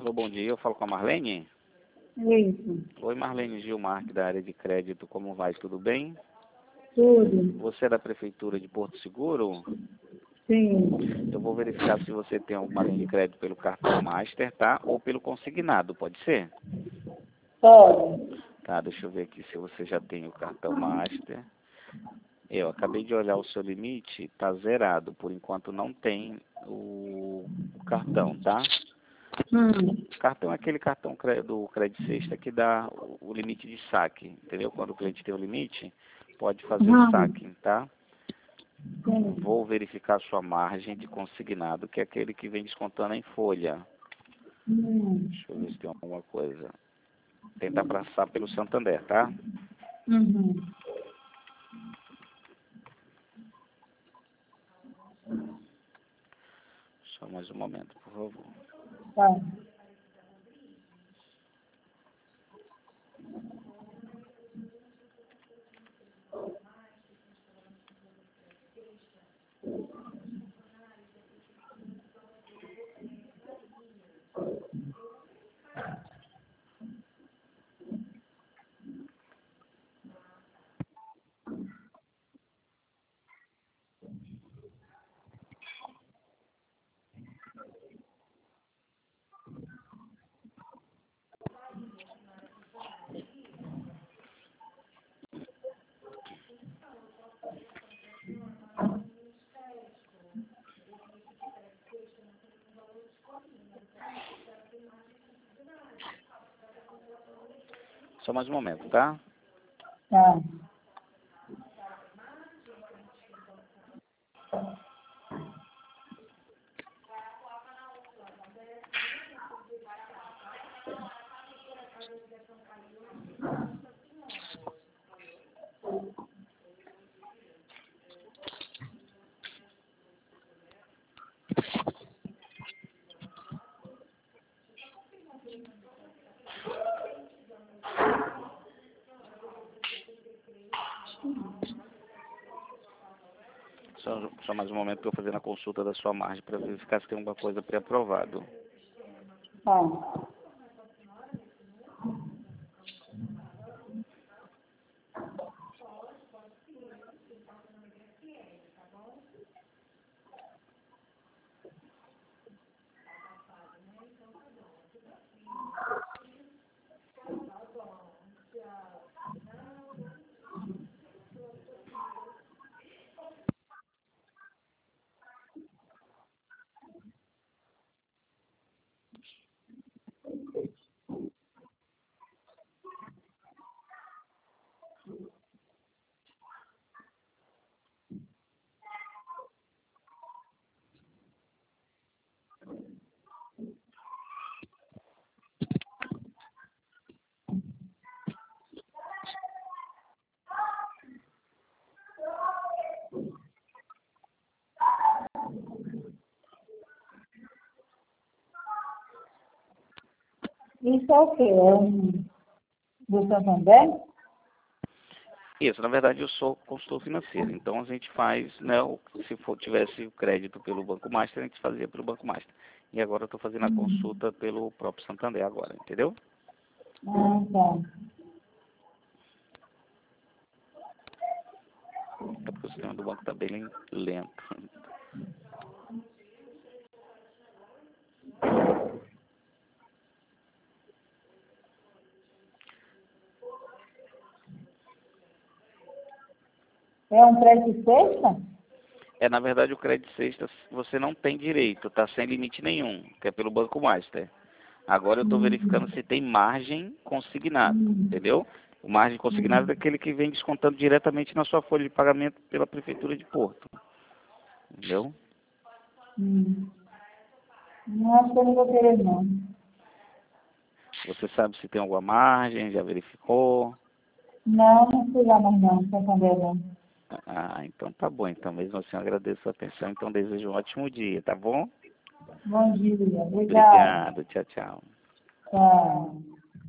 Alô, bom dia, eu falo com a Marlene? Isso, Oi, Marlene Gilmar, da área de crédito, como vai? Tudo bem? tudo. Você é da Prefeitura de Porto Seguro? Sim, Eu vou verificar se você tem alguma linha de crédito pelo cartão Master, tá? Ou pelo consignado, pode ser? pode. Tá, deixa eu ver aqui se você já tem o cartão Master. Eu acabei de olhar o seu limite, tá zerado. Por enquanto não tem o cartão, tá? O cartão é aquele cartão do Credit Sexta que dá o limite de saque, entendeu? Quando o cliente tem o limite, pode fazer o saque, tá? Sim. Vou verificar sua margem de consignado, que é aquele que vem descontando em folha. Deixa eu ver se tem alguma coisa. Tentar passar pelo Santander, tá? Uhum. Só mais um momento, por favor. Tá. Só mais um momento, tá? Tá. Só mais um momento que eu vou fazer a consulta da sua margem para verificar se tem alguma coisa pré-aprovado. Tá. Isso é o quê? É do Santander? Isso, na verdade eu sou consultor financeiro, então a gente faz, né, se tivesse o crédito pelo Banco Master, a gente fazia pelo Banco Master. E agora eu estou fazendo a consulta pelo próprio Santander agora, entendeu? Ah, tá. É porque o sistema do banco está bem lento. É um crédito sexta? Na verdade o crédito sexta você não tem direito, está sem limite nenhum, que é pelo Banco Master. Agora eu estou verificando se tem margem consignado, entendeu? O margem consignado é aquele que vem descontando diretamente na sua folha de pagamento pela Prefeitura de Porto, entendeu? Não, acho que eu não vou querer, não. Você sabe se tem alguma margem, já verificou? Não, não fui lá mais não, Santander não. Ah, então tá bom. Então, mesmo assim, eu agradeço a atenção. Então, desejo um ótimo dia, tá bom? Bom dia, obrigada. Obrigado. Tchau, tchau. Tá.